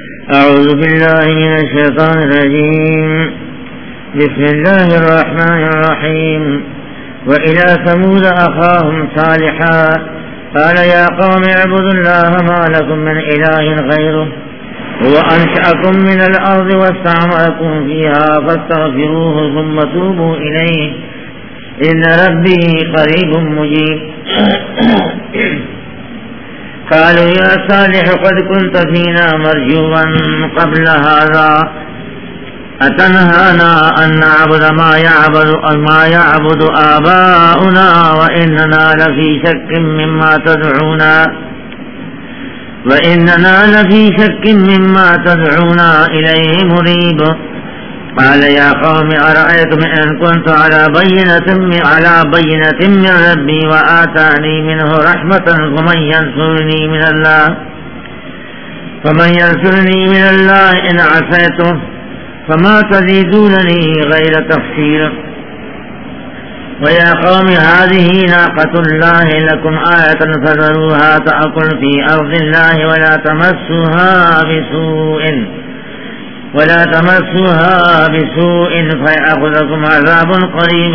أعوذ بالله من الشيطان الرجيم. بسم الله الرحمن الرحيم. وإلى ثمود أخاهم صالحا قال يا قوم اعبدوا الله ما لكم من إله غيره هو أنشأكم من الأرض واستعمركم فيها فاستغفروه ثم توبوا إليه إن ربي قريب مجيب. قالوا يا صالح قد كنت فينا مرجوا قبل هذا أتنهانا أن نعبد ما يعبد آباؤنا وإننا لفي شك مما تدعونا إليه مريب. قال يا قوم أرأيتم إن كنت على بينة من ربي وآتاني منه رحمة فمن ينصرني من الله إن عصيته فما تزيدونني غير تفسير. ويا قوم هذه ناقة الله لكم آية فذروها تأكل في أرض الله ولا تمسوها بسوء فيأخذكم عذاب قريب.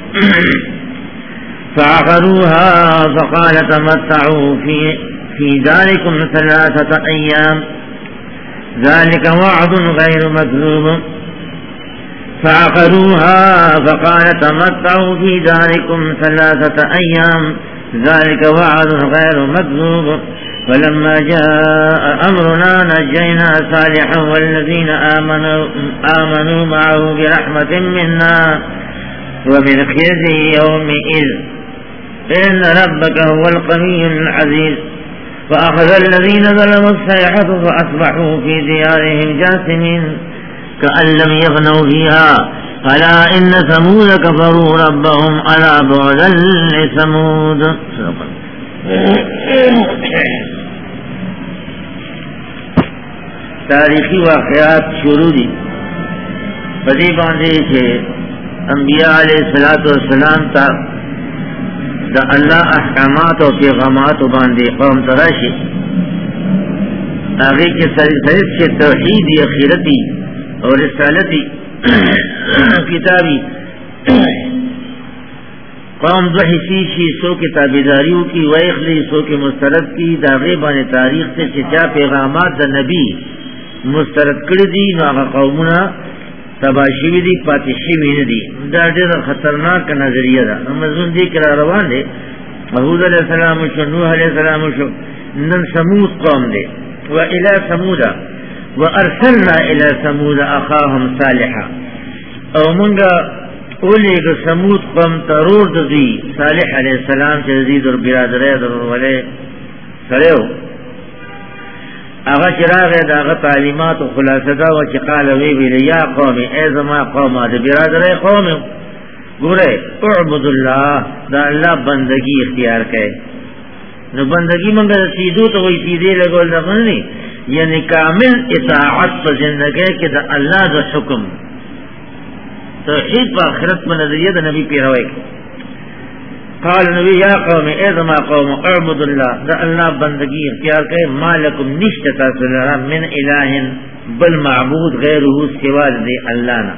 فعقروها فقال تمتعوا في داركم 3 أيام ذلك وعد غير مكذوب. فعقروها فقال تمتعوا في داركم 3 أيام ذلك وعد غير مكذوب. فلما جاء أمرنا نجينا صالحا والذين آمنوا معه برحمة منا ومن خزي يومئذ إن ربك هو القوي العزيز. فأخذ الذين ظلموا الصيحة فأصبحوا في ديارهم جاثمين كأن لم يغنوا فيها ألا إن ثمود كفروا ربهم ألا بعدا لثمود. تاریخی واقعات شروع دی بدی باندھے چھے انبیاء علیہ السلام تا دا اللہ احکامات و پیغامات و باندھے قوم تراشی آگے کے سریف سے توحید اخیرتی اور رسالتی کتابی قوم دو حصی شی سو کے تابیداریوں کی ویخلی سو کے مسترد کی داغے بان تاریخ سے چچا پیغامات دا نبی مسترد کردی نو آغا قومنا تباشیوی دی پاتشیوی ندی دا دیر خطرناک نظریہ دا مضمون دی کرا روان دے حود علیہ السلام شو نوح علیہ السلام شو نن سمود قوم دے وإلى سمود وأرسلنا إلى سمود أخاهم صالحا او منگا اولی که سمود قوم ترور دی صالح علیہ السلام چه زید اور برادرے در والے سریو اغا چراغ دا اغا تعلیمات و خلاصدا و چه قال ویبی یا قومی ایزما قوم دا برادرے قوم گورے اعبد اللہ دا اللہ بندگی اختیار کئے نو بندگی منگا سیدو تو وی سیدے لگول دا منی یعنی کامل اطاعت پا زندگی که دا اللہ دا حکم توحید پا آخرت میں نظریہ دا نبی پیروے قال نبی یا قوم ایزما قوم اعبد اللہ دا اللہ بندگی اختیار کرے ما لکم نشتتا سلرا من الہ بل معبود غیرہو سوا دے اللہ نا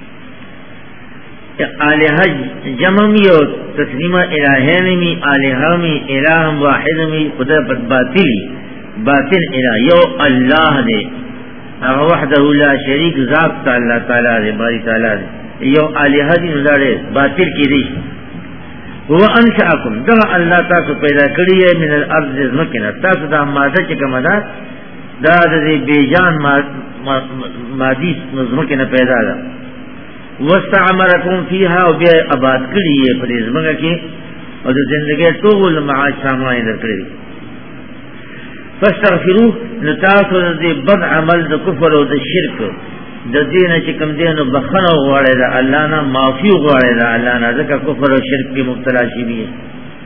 آلہہ جمعی و تسلیمہ الہین می آلہہ می الہم واحد می خدا پت باطل الہ یو اللہ دے وحدہ لا شریک ذات تا اللہ تعالی دے باری تعالی دے یو آلیہ دی نظارے باطل کی دیش وہ انشاءکم دغا اللہ تاسو پیدا کری ہے من الارض مکنا تاسو دا مادہ چکا مدہ دا دی بیجان مادی مکنا پیدا دا واستعمرکم فیہا و بیا آباد کری ہے پر ازمگا کی اور دا زندگی طول معاش سامنائی در کری فاستغفروه نتاسو دی بد عمل دا کفر و دا شرک دا دین چکم دین بخن غوارے دا اللہ نا معافی غوارے دا اللہ نا ذکر کفر و شرک کی مبتلا شی بھی ہے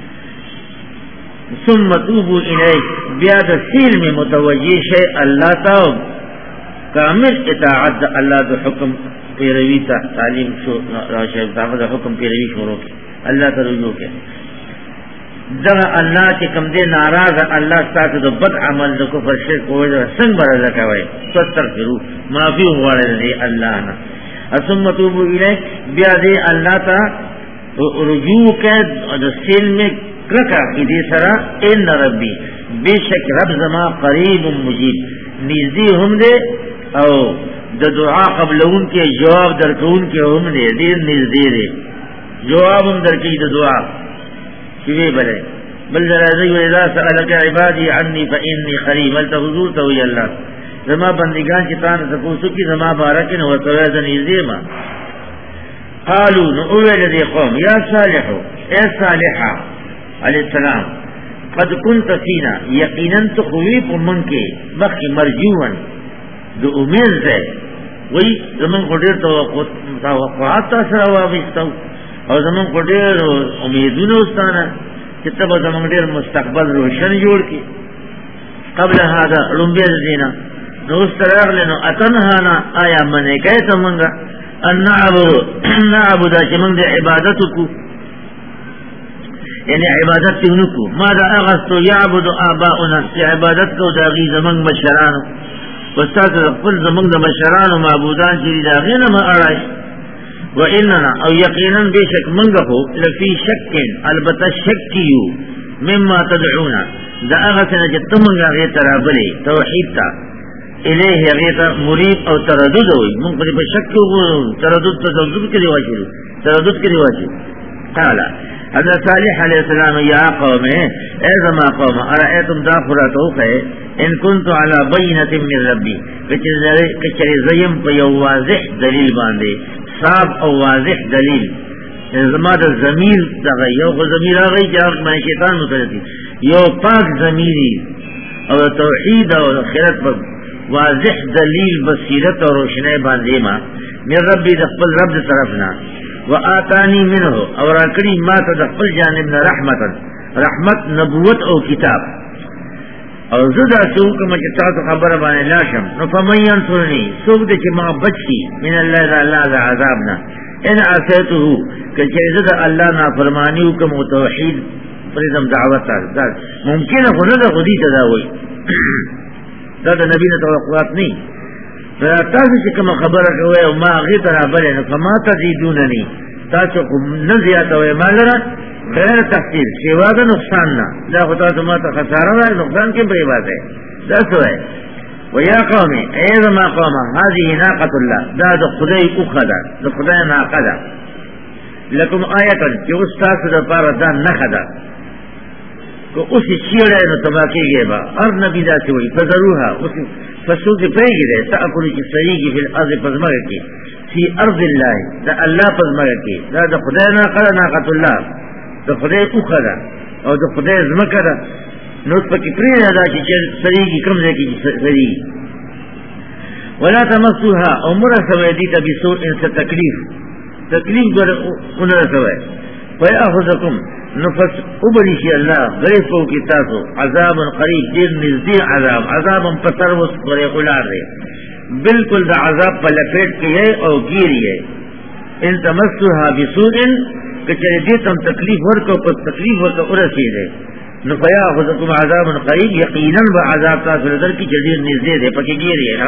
ثم توبو الیہ بیا دا سیل میں متوجہ شے اللہ تا کامل اطاعت دا اللہ دا حکم پیروی تا تعلیم شو راشد دا حکم پیروی شروع کی اللہ تا رجوع کے دغه الله چې کوم دې ناراض الله ستاسو د بد عمل د کفر شرک او څنګه برازه کوي ستغفروا معافي غواړي دې الله نه ثم توبوا الیه بیا دې الله ته رجوع کې د سیل میں کرکا کی دې سره ان ربي بشک رب زما قریب مجیب نږدې هم دې او د دعا قبلون کې جواب درکون کې هم دې دې نږدې دې جواب هم درکې د دعا شوی بلے بل جلازی و اذا سألک عبادی عنی فإنی قریب بل تحضور توی اللہ زما بندگان چتان سپوسو کی زما بارکن و سویدن ازیما قالو نعوی لدی قوم یا صالحو اے صالحا علیہ السلام قد کنت فینا یقینا تخویب من کے بخی مرجوان دو امید سے وی زمن قدر توقعات تاثر وابستو او زمان کو ډیر امیدونه واستانه چې تبه زمان ډیر مستقبل روشن جوړ کی قبل هذا رمبه دینا نو استراغله نو اتنهانا آیا منه کوي څنګه ان نعبد چې موږ د عبادت کو یعنی عبادت کو ما دا اغستو يعبد آباؤنا چې عبادت کو دا غي زمان مشرانو واستاذ خپل زمان د مشرانو معبودان چې دا غنه ما اړای وَإِنَّنَا او یقینا بشک منگو لفی شک البتہ شکیو مما تدعونا دا اغسنا جتو منگا غیتا رابلی توحید تا الیه غیتا مریب او تردد ہوئی من قدی پر شک تردد تردد کے رواجی قالا حضرت صالح علیہ السلام یا قوم اے زما قوم ارائیتم دا خراتو خے ان کنتو علی بینت من ربی کچری زیم پا یو واضح دلیل باندے صاحب او واضح دلیل زما د ضمیر دغه یو ضمیر هغه چې ما شیطان مترتی یو پاک ضمیری او توحید او آخرت پر واضح دلیل بصیرت اور روشنی باندې ما مې ربي د خپل رب دی طرفنا وآتانی منه اور اکړي ما ته د خپل جانب نه رحمت نبوت او کتاب او زدا سوک مچ تاسو خبر باندې لاشم نو فمن ينصرني سوک دې چې ما بچي من الله تعالی عذابنا ان عصيته کچې زدا الله نافرمانی وکم توحید پرېدم دعوت دا ممکن خو نه خودي تداوي دا د نبی نه توقعات نه تاسو چې کوم خبره کوي او ما غیر برابر نه فما تزيدونني تاسو نه زیاتوي مالره غیر تفصیل سوا دا نقصان نا دا خدا سماتا خسارا دا نقصان کم پہ بات ہے دا سوائے ویا قومی ایز ما قوما هذه ناقت اللہ دا دا خدای اخدا دا خدای ناقدا لکم آیتا کہ استاس دا پارا دا نخدا کہ اسی چیڑے نو تباکی گئے با ارد نبی دا سوئی فضروها اسی فسوک پریگی دے تاکلی کی سریگی فی الارض پزمگا کی فی ارض اللہ دا اللہ پزمگا کی دا خدای ناقدا ناقت اللہ دا خدای اوخه دا او دا خدای زمکه دا نو پکی پریده دا چی سریگی کم دے کی سریگی ولا تمسوها او مرسوه دیتا بسوء انسا تکلیف دور انرسوه فیاخذکم نفس ابریشی اللہ غریفو کی تاسو عذاب قریب دیر نزدی عذاب پسر وست قریق الار دے بالکل دا عذاب پا لپیٹ کی ہے او گیری ہے ان تمسوها بسوء کچھے دیتم تکلیف ورکو پس تکلیف ورکو ارسی دے نفیا خودکم عذاب قریب یقیناً با عذاب تاثر در کی جدیر نزدے دے پکی گیری ہے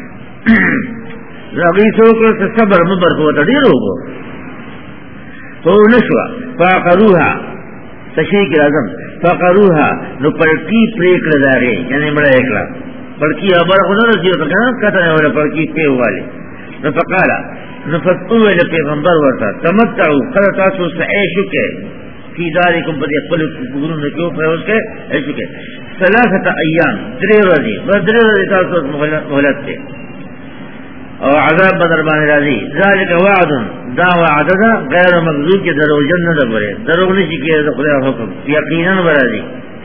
رغیسو کو صبر مبر کو تدیر ہوگو تو نشوا فاقروها تشریک العظم فاقروها نو پڑکی پریک لدارے یعنی بڑا اکلا پڑکی ابر خدا رسی ہوتا کہنا کتنے والا پڑکی پیو والے نفقالا نفتقوه لپیغمبر ورطا تمتعو قلتاسو سعیشو کے فی دارکم پتی اقبل قبرون نکیو فیوز کے ایشو کے ثلاثت ایام درے روزی تاسو مغلط تے او عذاب بدربان رازی ذالک وعد دا وعد دا غیر مغزوب کے درو جن دبرے درو نشی کے خدا حکم یقینا برازی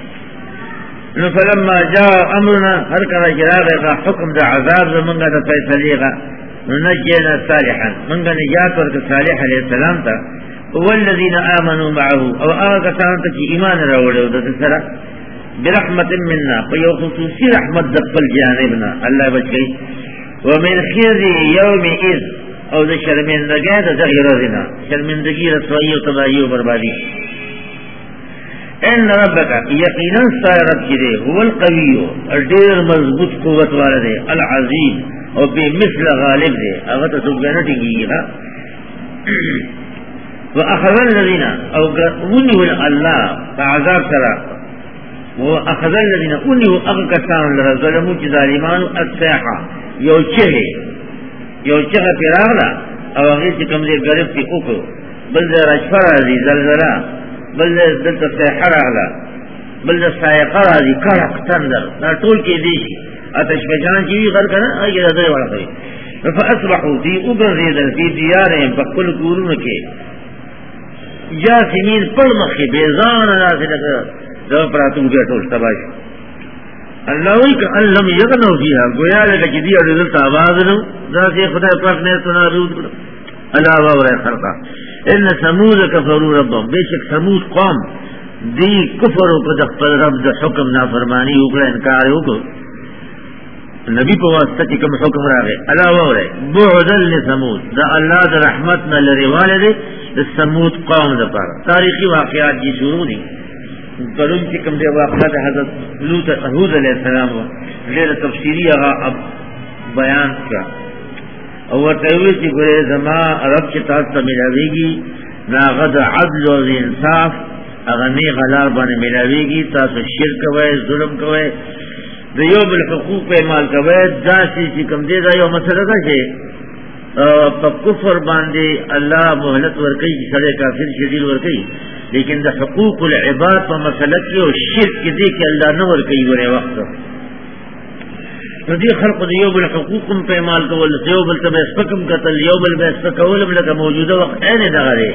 فلما جاء امرنا ہر کنا جراغ کا حکم دا عذاب زمانگا دا فیصلیغا نجینا صالحا منگا نجات ورک صالح علیہ السلام تا والذین آمنوا معه او آگا سانتا کی ایمان راوڑے دا تسرا برحمت مننا فیو خصوصی رحمت دقل جانبنا اللہ بچ گئی ومن خیزی یوم اذ او دا شرمندگی دا دغی رضینا شرمندگی رسوائی و تباہی و بربادی ان ربک یقینا سارت کی دے هو القوی دیر مضبوط قوت والا دے العزیز اور بے مثل غالب دے اگر تو سبحانہ ٹھیک ہے واخذ الذين او غنوا الله فعذاب ترى واخذ الذين انوا اغكتان لظلموا ظالمان الساحه يوچه پیراغلا او هغه کوم دې غریب کې اوکو بل د رشفر دي زلزلہ بل د ساحه راغلا بل د سایقه راځي کړه تندر دا ټول کې دي آتش بجان کی غر کرنا اگر ادھر والا کری فاصبحوا فی ابرزیدن فی دیارهم فقل کورون کے جاسمین پڑ مخی بیزان ناسی لکا دو پراتو بیٹول تباش اللہ وی کہ ان لم یغنو فیہا گویا لکا چی دیا رزلت آبادنو ذاتی خدا پاک نیتنا رود اللہ باورے خرقا ان سمود کفروا ربهم بے شک سمود قوم دی کفر کو دخل رب دا حکم نافرمانی اکڑا انکار ہوکو نبی کو واسطہ کی کم حکم راگے اللہ وورے بعدل لسمود دا اللہ دا رحمتنا لروالے دے سمود قوم دا پارا تاریخی واقعات جی شروع دی پرون کی کم دے واقعات حضرت لوط حود علیہ السلام لیر تفسیری اغا اب بیان کیا اور تیوی چی گرے زمان رب کی تاستا ملاوے گی ناغد عدل و انصاف اغنی غلار بانے ملاوے گی تاستا شرک ہوئے ظلم ہوئے دیو بالحقوق پہ مال کوئے دا سی کم دے دا یو مسئلہ دا چھے پا کفر باندے اللہ محلت ورکی سڑے کافر شدید ورکی لیکن دا حقوق العباد پا مسئلہ کی و شرک کی دے کہ اللہ نہ ورکی ورے وقت تو دی خلق دیو بالحقوق پہ مال کول دیو بالتب اسفکم قتل یو بالبسفکولم لکا موجودہ وقت اینے دا غرے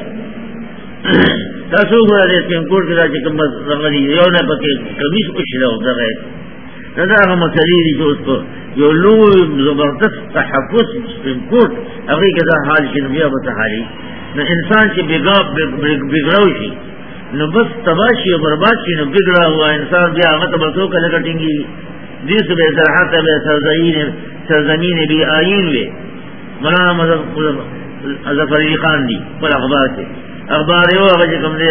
تاسو گرہ دے سپین کورٹ کدا چکم رغلی یو نے پکے کمیس کچھ لہو دا غیر ندا آغا مسئلی جو اس کو جو لوگ زبردست تحفظ سپریم کورٹ اگری کدا حال شی نبیا بتحالی نو انسان چی بگڑاو شی نو بس تباشی و برباد شی نو بگڑا ہوا انسان بیا آغا تبسو کا لکٹنگی دیس بے سرحات بے سرزمین بی آئین وے مولانا ظفر علی خان دی پر اخبار سے اخبار ہو آغا جکم دے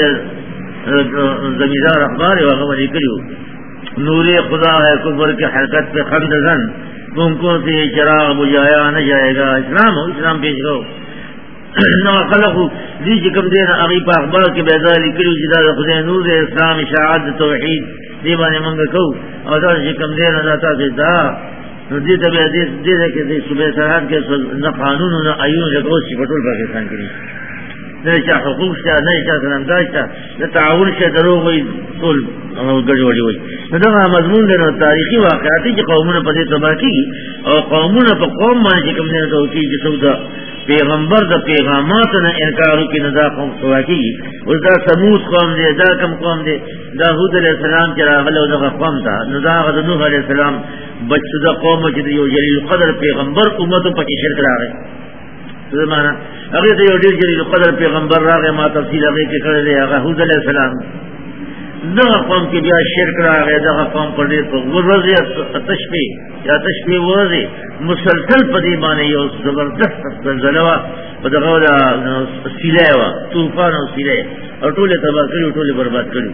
زمیدار اخبار ہو آغا ولی کریو نور خدا ہے کفر کے حرکت پہ خند زن تم کو سے چراغ بجایا نہ جائے گا اسلام ہو اسلام پیش کرو نو خلقو دی جکم دینا اغی پا اخبار کے بیداری کریو جدا خدا نور اسلام اشاعت توحید دیبانے منگا کو اور دا جکم دینا داتا سے دا دیتا بے دیتا کہ صبح سرحد کے نہ قانون نہ آئیون جگوز چی پٹول پاکستان کری نہ چاہ حقوق سے نہ چاہ سلامداز نہ تعاون سے دروغ ہوئی طول گڑوڑی ہوئی نہ مضمون دینا تاریخی واقعاتی جو قوموں پتے تباہ کی اور قوموں پہ قوم مانے چکم دینا تو ہوتی جسو دا پیغمبر دا پیغامات نہ انکارو کی ندا قوم سوا کی اس دا سمود قوم دے دا کم قوم دے دا حود علیہ السلام چرا غلو دا قوم تھا ندا غد نوح علیہ السلام بچ دا قوم چی دیو جلیل قدر پیغمبر امتوں پکی شرک را گئے تو مانا اگر تو یہ ڈیر جلیل قدر پیغمبر را گئے ما تفصیل اگر کے کر دے اگر حود علیہ السلام دغا قوم کی بیا شرک را گئے دغا قوم پر دے تو ورزی تشبی یا تشبی ورزی مسلسل پدی بانے یہ زبردست زلزلہ دغا سیلے وا طوفان و سیلے اور ٹولے تباہ کری ٹولے برباد کری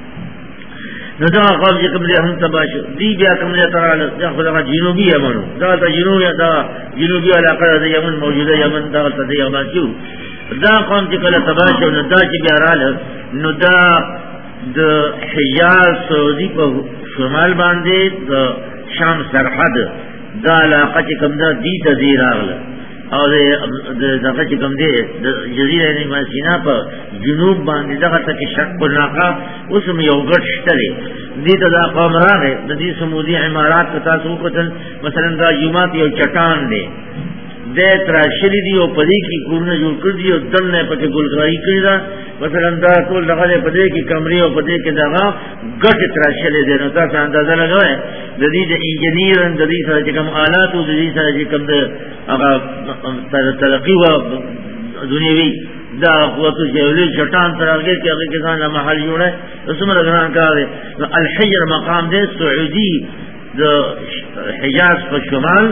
ندا قوم جی کم دے ہم تباہ شو دی بیا کم دے ترال دغا جنوبی یمنو دغا تا جنوبی علاقہ دا یمن موجودہ یمن دغا تا دے یمن کیوں دا قوم جی کل تباہ شو ندا جی بیا رال ندا دا حجاز سعودی پا شمال باندے دا شام سرحد دا علاقہ چکم دا دی تا دیر آگلا اور دا چکم دے جزیرہ نیمہ سینا پا جنوب باندے دا تک شک پرناقا اس میں یو گٹ شترے دی تا دا قوم راگے دا دی سمودی عمارات کتا سوکتن مثلا دا جماعت یو چٹان دے دے تراشلی دی او پدی کی کورنا جوڑ کر دی او دن نے پتے گلگاری کری دا مثلا دا کول لغلے پدے کی کمری او پدے کی دغا گٹ تراشلی دے نو تا سا اندازہ لگوئے جدید انجینیرن جدید سر چکم آلات و جدید سر چکم دا ترقی و دنیاوی دا قوتو شیولی شٹان تراغیر کی اگر کسان دا محل جوڑے اسم رگنان کہا دے الحجر مقام دے سعودی دا حجاز پر شمال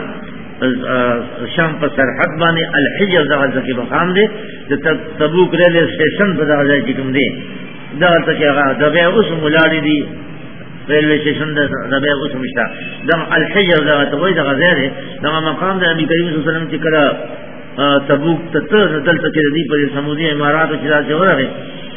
شام پر سرحد بانے الحجر دا غزہ کی مقام دے تبوک ریل اسٹیشن پر دا غزہ چکم دے دا تکیغا دبے اس ملاری دی ریلوے اسٹیشن دبے اس مشتا دم الحجر دا توئی دا غزیر ہے دا مقام دا نبی کریم صلی اللہ علیہ وسلم کی کرا تبوک تتر دل تکی دی پر سمودی امارات و چلا سے ہو رہے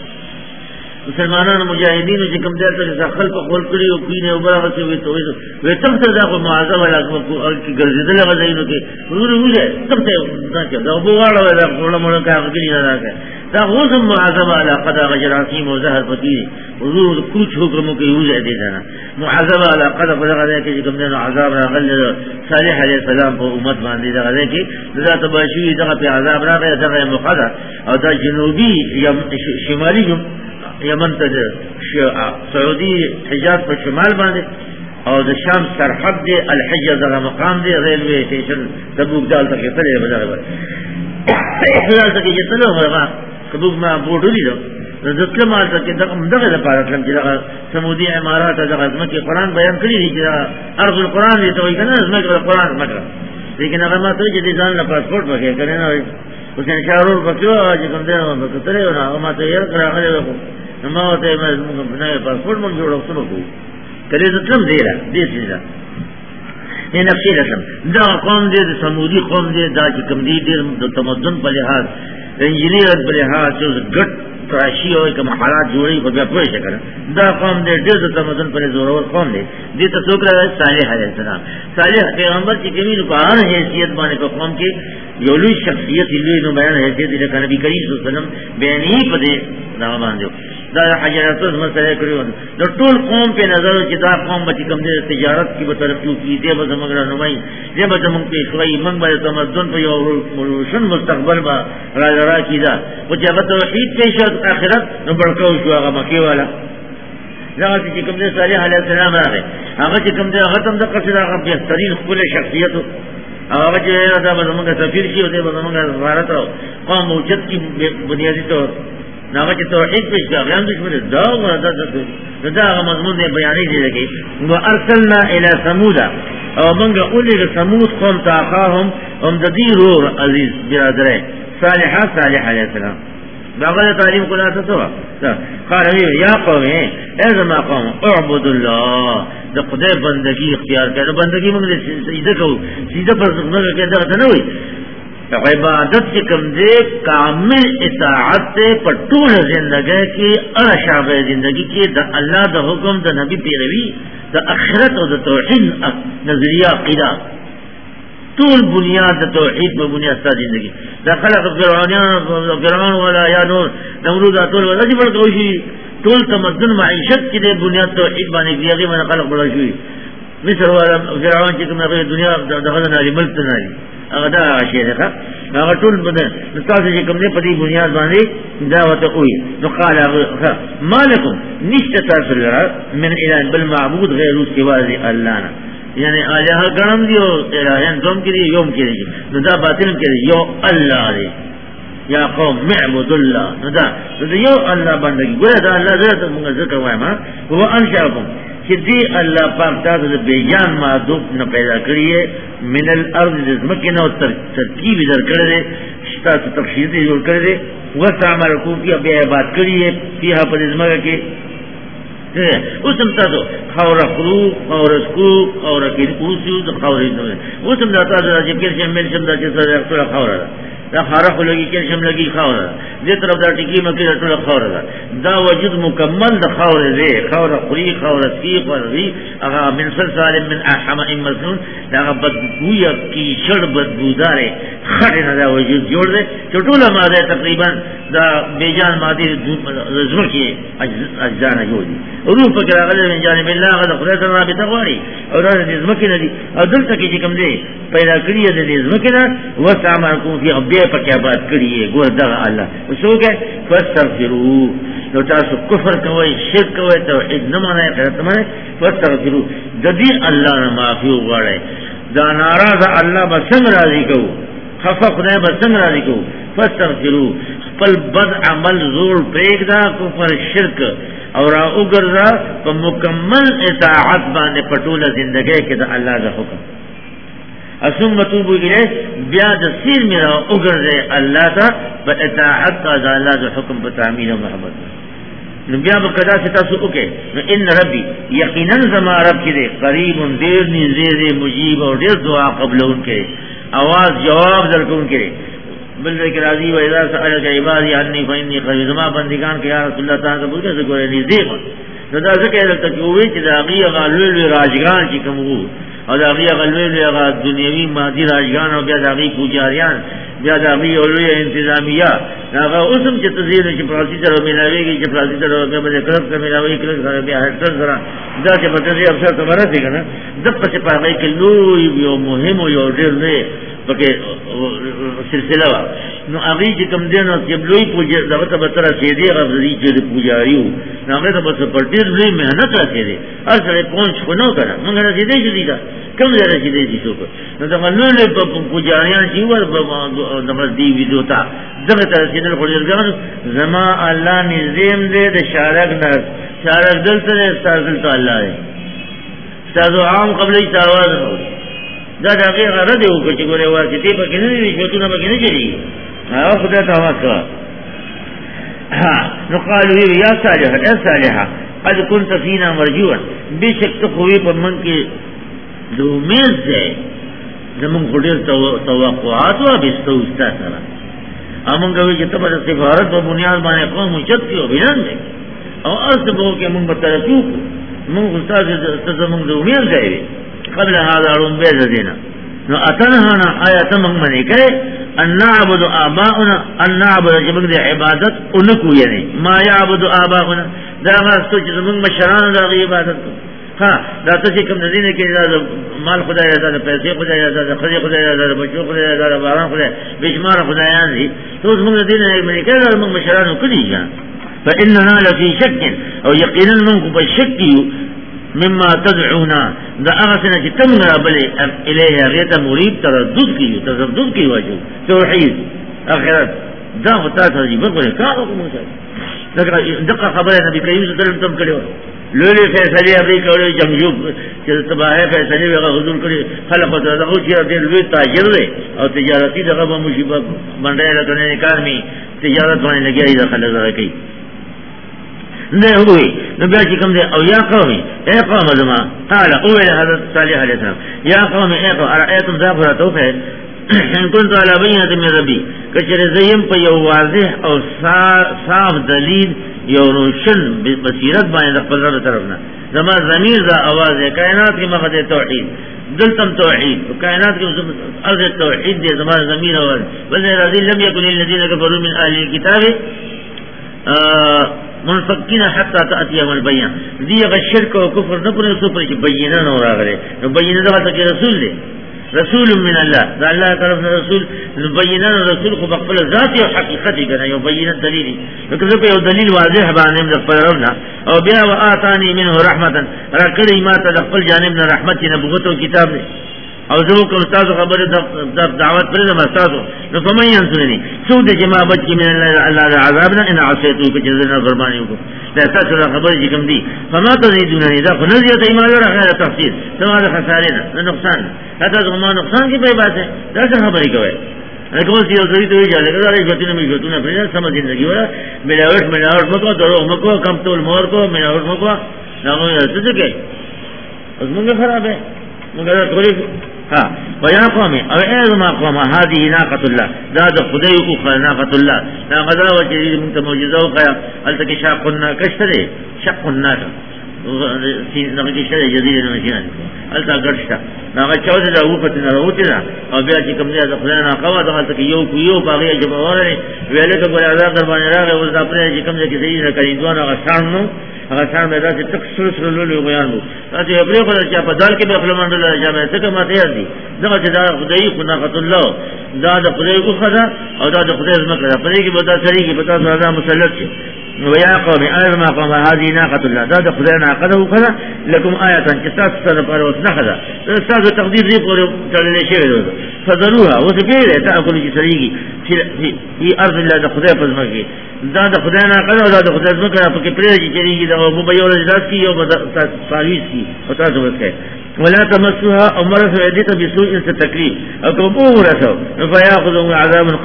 مسلمانان مجاہدین جو کم دیر تک خلق خول کری و پینے و برا غصے ہوئے تو وہ تم سے دا کو معاذب والا کی گرزدل غزینو کے حضور مجھے تم سے دا بوغاڑا ہوئے دا قرآن مولا کا غزینی ندا کا دا غوثم معاذب والا قدا غجراسیم و زہر پتیر حضور کچھ حکموں کے یوزے دے دینا معاذب والا قدا قدا غزے کے کم دیر عذاب را غل صالح علیہ السلام کو امت باندی دا غزے کی دا تباشوی دا پہ عذاب را غیر دا غیر مقادر اور دا جنوبی شمالی یمن تج سعودی حجاز پر شمال باندھے اور شام سرحد دے الحجاز کا مقام دے ریلوے اسٹیشن تبوک دال تک چلے بازار دال تک یہ چلو ہوگا تبوک میں بورڈ لی دو مال تک دغه پارتلم چې سمودی امارات د عظمت قرآن بیان کړی دی چې ارض القرآن دی ته وایي کنه زمکه قرآن مکر لیکن هغه ما ته چې ځان له پاسپورت وکړي کنه نو حسین شاهرور پکيو چې کوم دی نو کتره نو هغه ما ته یې کړه ما ته نه پاسپورت مونږ جوړو څه وکړو کله زه تم دی را دې سیدا نه نفسي رسم دا قوم دې سمودی قوم دې دا چې کوم دی د تمدن په لحاظ انجینیر په لحاظ چې ګټ تراشی ہوئے کہ حالات جوڑی کو بیا پوری شکر دا قوم دے دیر تمدن پر زورور قوم دے دی تو سوک رہا ہے صالح علیہ السلام صالح پیغمبر کی کمی نکان حیثیت بانے کو قوم کی یولوی شخصیت لوی نمائن حیثیت لکھا نبی کریم صلی اللہ علیہ وسلم بین ہی پدے نام باندھو دا حجرات مسئلہ کریو دا طول قوم پہ نظر چتا قوم بچی کم دے تجارت کی بطرفیو کی دے بزا مگرہ نمائی دے بزا منگ پہ شوئی منگ بزا تمدن پہ یو روشن مستقبل با راجہ را کی دا وچہ بتوحید پیشت آخرت نو بڑکاو شو آغا مکی والا لگا چی کم دے صالح علیہ السلام آگے آگا چی کم دے غتم دا قصد آگا بہترین خپل شخصیتو آگا چی دا بزا منگا سفیر شی و دے بزا منگا غارت رو قوم موجد کی بنیادی طور ناغا چی توحید پیش کا غیان دشمن دا آغا مضمون دے بیانی دے لگی وارسلنا الى سمودا او منگا اولی سمود قوم تاقاهم ام ددی رور عزیز برادر صالحہ صالح علیہ السلام باغل تعلیم خلاصہ سوا قال یا قوم ازما قوم اعبد اللہ دا خدای بندگی اختیار کرے بندگی منگلے سیدہ کہو سیدہ پر سکھنے کے در تنوی عبادت کے کم دے کامل اطاعت سے پٹول زندگی کی ارشاب زندگی کی دا اللہ دا حکم دا نبی پیروی دا اخرت و دا توحید نظریہ عقیدہ طول بنیاد دا توحید و بنیاد سا زندگی دا خلق فرعون والا یا نور نمرود طول والا جی بڑا کوشی طول تمدن معیشت کی دے بنیاد توحید بانے کی اگی من خلق بڑا شوی مصر والا فرعون چکم نقل دنیا دخل ناری ملک ناری اغدا شیء ہے اگر طول بدن استاد جی کم نے پدی بنیاد باندھی دعوت ہوئی تو قال مالکم نشتا سرا من الہ بالمعبود غیر اس کے واضح اللہ نا یعنی الہ گرم دیو الہین دوم کی دی یوم کی دی ندا باطل کی دی یو اللہ دی یا قوم معبود اللہ ندا یو اللہ بندگی گویا دا اللہ ذات منگا ذکر وائی ما وہ انشاءکم کہ دی اللہ پاک تاثر بے جان معدوب نہ پیدا کریے من الارض جزمکن و ترکیب در کردے شتا سے تخشیدی جوڑ کردے وستعمل کوفی بے عباد کریے فیہا پر جزمکہ کے اسم تا تو خور خرو خور اسکو خور کن اوسیو خور اسم تا تو جب کرشم مل شم دا جسر اختر خور دا خارق لگی کرشم لگی خور دے طرف دا ٹکی مکی دا خور دا وجود مکمل دا خور دے خور خری خور اسکی خور ری اگا من سلسال من احما مسنون دا اگا بدبویا کی شڑ بدبودارے خڑنا دا وجود جوڑ دے چھوٹولا مادے تقریبا دا بیجان مادی رزمر کی اجزانا جوڑ دی روح پکر اغلر من جانب اللہ اغلر خدای سر رابطہ غواری اور دا نظمکی ندی اور دل تکی چکم دے پیدا کریے دا نظمکی نا وستعمل کون فی بے پکیا بات کریے گوہ دا اللہ سو گئے فاستغفرو تو تاسو کفر کوئی شرک کوئی توحید نمانا خیرت نمانا فاستغفرو ددی اللہ نمافیو غوارے دا ناراض اللہ بسنگ راضی کو خفا خدای بسنگ راضی کو فاستغفرو پل بد عمل زور پریک دا کفر شرک اور اگر دا پا مکمل اطاعت بانے پٹولا زندگی کے دا اللہ دا حکم اسم مطوبو الیہ بیاد سیر میرا اگر دے اللہ تا با اطاعت کا دا اللہ دا حکم با تعمیر و محبت بیا بقدا سے تاسو اوکے ان ربی یقینا زما رب کی دے قریب دیر نزدیک مجیب اور دیر دعا قبل ان کے آواز جواب در کو ان کے بل ذکر راضی و اذا سألك عبادی عنی فإنی قریب زما بندگان کے یا رسول اللہ تعالی بول کے گورے نزدیک دا ذکر ہے کہ وہ چې دا غي غلول راجگان چې کوم او دا غي غلول هغه دنیوي مادي راجگان او بیا دا غي پوجاریان بیا دا غي اولوی انتظامیه هغه اوسم چې تزیل چې پراسي سره ملاويږي چې پراسي سره به کلب سره ملاوي کلب سره بیا هټر سره دا چې په دې افسر ته ورته کنه د پڅ په هغه کې لوی یو مهم یو ډېر نه پکې سلسله وا نو هغه چې کوم دین او چې لوی پوجا دغه ته تر سیدی غوړي چې پوجاریو هغه ته په پټیر لوی مهنت راځي اصله پونچ کو نو کنه موږ نه دې دې دا کوم ځای راځي دې څه نو دا لوی په پوجاریان چې ور د دې ویډیو ته دغه تر سیدل خورګان زما الله نظام دې د شارک نه شارک دلته استاذ الله دې استاذ عام قبلې تاواز دا دغه غرض یو چې ګوره واسطه په کې نه وي شتونه په کې نه چي هغه خدای ته واسطه نو قالوا یا صالح یا صالحہ قد كنت فينا مرجوا بشک تخوی پر من کې دو میز ہے زمون ګډر توقعات او بستوستا سره امونږ وی چې تبر سفارت په بنیاد باندې قوم چت کیو بیان دي او ارث بو کې موږ بترتو موږ استاد زمون دو میز دی قبل هذا علوم بيز دینا نو اتنهانا آیات منگمنی کرے ان نعبد آباؤنا ان نعبد جبک دی عبادت انکو یعنی ما یعبد آباؤنا دا غاستو چیز منگ مشران دا غی عبادت ہاں دا تسی کم ندینے کی دا مال خدای دا پیسے خدای دا خدای خدای دا بچو خدای دا باران خدای بشمار خدایان دی تو اس منگ ندینے منی کرے دا منگ مشرانو کلی جان فإننا لفی شک او یقینا منگو پر شکیو مما تدعونا دا اغسنا چی تمنا بلے الیہ غیتا مرید تردد کی وجو توحید اخرت دا خطا ترجیبت بلے کارو کو موسیقی دقا خبر نبی کریم صلی اللہ علیہ وسلم تم کرے لولی فیصلی ابری کرے جمجوب چیز تباہی فیصلی ویغا حضور کرے خلق و تردقو چیز دیر لوی تاجر دے اور تجارتی دقا با مشیبت بندائی لکنے نکار میں تجارت بانے لگیا ہی دخل ازارہ کئی نے ہوئی نو بیا چې کوم دی او یا قومي اے قوم زما قال اول حضرت صالح علیہ السلام یا قوم اے قوم ارایتم ذا توفه ان كنت على بينه من ربي کچره زیم په یو واضح او صاف دلیل یو روشن بصیرت باندې خپل رب طرفنا زما ضمیر دا आवाज ہے کائنات کی مقصد توحید دلتم توحید کائنات کی ارض توحید دی زما ضمیر आवाज بل رضی لم يكن الذين كفروا من اهل الكتاب منفقین حتی تأتیهم البیان دیگه شرک و کفر نکنه سو پر چی بینه نو راغره نو بینه دا تا که رسول ده رسول من اللہ دا اللہ طرف رسول بینه نو رسول خو بقبل ذاتی و حقیقتی کنه یو بینه دلیلی لیکن ذکر یو دلیل واضح بانیم دقبل ربنا او بیا و آتانی منه رحمتا رکڑی ما تا دقبل جانبنا رحمت چی نبوت و کتاب ده او زو کو استاد خبر دعوت پر ما استاد نو فمن ينصرني سود جما بچ من الله عذابنا ان عصيتو کہ جزنا قربانی کو لا تاسو خبر جی کم دی فما تزيدونني ذا فنزيت ایمان اور غیر تفسیر سما خسارے نقصان هذا زما نقصان کی بات ہے دا خبر کوي اگر سی او سری تو جالے گا جوتنا میں جوتنا پھر سمجھ زندگی والا ملاوٹ مکو درو مکو کم تول مور کو ملاوٹ مکو نامو یہ کہ اس میں خراب ہے مگر تھوڑی ہاں ویا قوم او اعظم قوم هذه ناقه الله ذات خدای کو ناقه الله نا غدا وجری من معجزه او قیا التك شاقنا كشتري شقنا في نغدي شری جديد نشان التا گرشتا نا چوز لا وقت نه وته او بیا چې کوم ځای خدای نه قوا دغه تک یو باغی جوابونه ویل ته ګور اذان در باندې راغی او د پرې چې کوم ځای کې صحیح نه کړي دوه غشانو غشان مې راځي تک سر لولو بیانو تاسو یې پرې خدای چې په دال کې به خپل منډل راځي ته کومه ته دي دغه چې دا خدای کو ناقت الله دا د خدای کو خدا او دا د خدای زمکه پرې کې به دا سړي کې پتا سره مسلط شي ويا قوم اعلم ما قوم هذه ناقه الله دا خدای ناقه وکړه لكم آیه کتاب سره پر وسنخدا تاسو تقدیر دې پورې تړلې شوی دی فذروها وسبيله تاكل کی سړيږي في ارض الله د خدای په ځمکه دا د خدای ناقه او د خدای ځمکه په کې پرې چریږي دا مو به یو ځل کی یو سرویس کی او تاسو وکړئ ولا تمسوها امر فائدته بسوء تکلیف او کوم ورثو فياخذوا عذاب قريب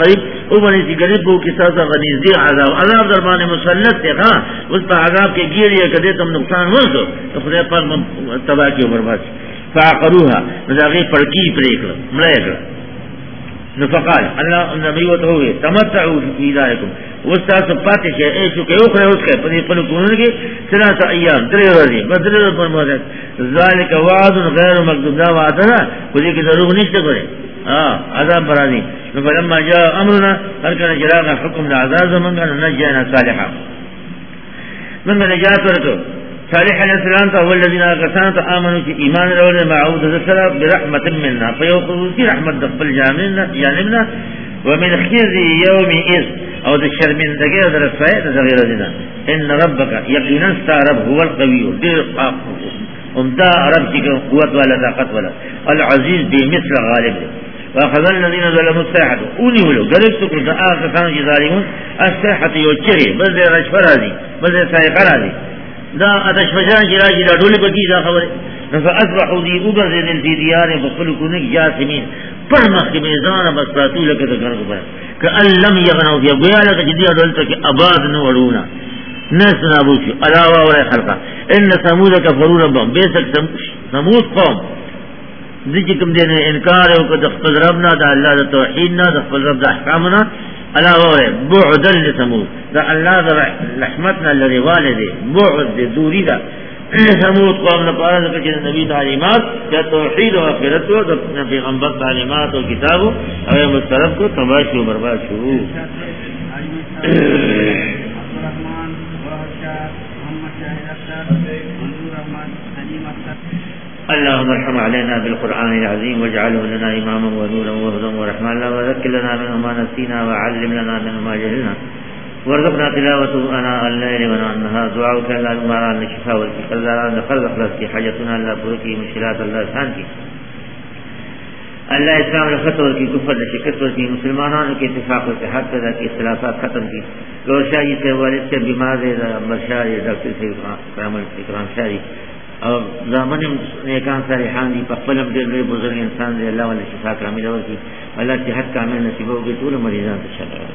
او بنی سی غریب کو کی ساتھ غنیزی عذاب دربان مسلط سے ہاں اس پر عذاب کے گیری کدے تم نقصان ہو تو خدا پر تباہ کی برباد فعقروها مزاغی پڑکی پریک ملائے گا نفقال اللہ نبی و تو ہوئے تمتعو فی دائکم وستاس پاتے شے ایسو کہ اخرے اس کے پدی قلو کنون کے سلاسة ایام درے روزی بس درے روز پر موجود ذالک وعد غیر مقدوم دا وعدنا کلی کی ضرور نشتے کرے عذاب برازی فلما جاء امرنا ہر کنا جراغا حکم دا عذاب منگا نجینا صالحا منگا نجات ورکو صالح علیہ السلام تا والذین آقسان تا آمنوا کی ایمان رولے مععود ذکرہ برحمت مننا فیوقضو کی رحمت دقبل جانبنا ومن خزي يومئذ او د شرمندگی در رسوای د غیر دینا ان ربک یقینا رب هو القوی دیر عمدہ رب کی قوت والا طاقت والا العزیز بمثل غالب واخذ الذين ظلموا الصيحه اونی ولو غلط کو دا آقسان کی ظالمون الصيحه یوچری بل دے رشفرازی بل دے سائقرازی دا اتش فجان کی راجی دا ڈولی بکی دا خبر فاصبحوا ذی ابرز فی دیار بخلقون جاسمین پر مخ میزان بساتو لکه د ګرځ په کأن لم يغنوا فيها گویا لکه چې دی دلته کې آباد نه وړونه ناس نابوشي علاوه ولا خلقا ان ثمود كفروا ربهم بيسك ثمود قوم ذکر کوم دین انکار او د خپل ربنا د الله د توحیدنا د خپل رب د احکامنا علاوه ولا بعد لثمود د الله د رحمتنا الذي والده بعد دوری دا ثمود قوم نے پارا کہ نبی تعلیمات یا توحید و آخرت و پیغمبر تعلیمات و کتاب اور مسترب کو تباہ و برباد شروع اللهم ارحم علينا بالقرآن العظيم واجعله لنا إماما ونورا وهدى ورحمة الله وذكر لنا منه ما نسينا وعلم لنا منه ما جهلنا وارزقنا تلاوته آناء الليل وآناء النهار دعاؤك لا المرأة الشفاء والشفاء لا خلق خلاص کی حاجتنا لا برکی مشکلات اللہ شان کی اللہ اسلام الخطر کی کفر شکست کی مسلمانوں کے اتفاق و اتحاد پیدا کی اختلافات ختم کی گور شاہی سے والد سے بیمار ہے عمر شاہ ڈاکٹر سے اکرام شاہی اور دامن نیکان صالحان دی پخپلم دل بزرگ انسان دے اللہ والے شفا کامل اور کی اللہ صحت کامل نصیب ہوگی طول مریضان تشکر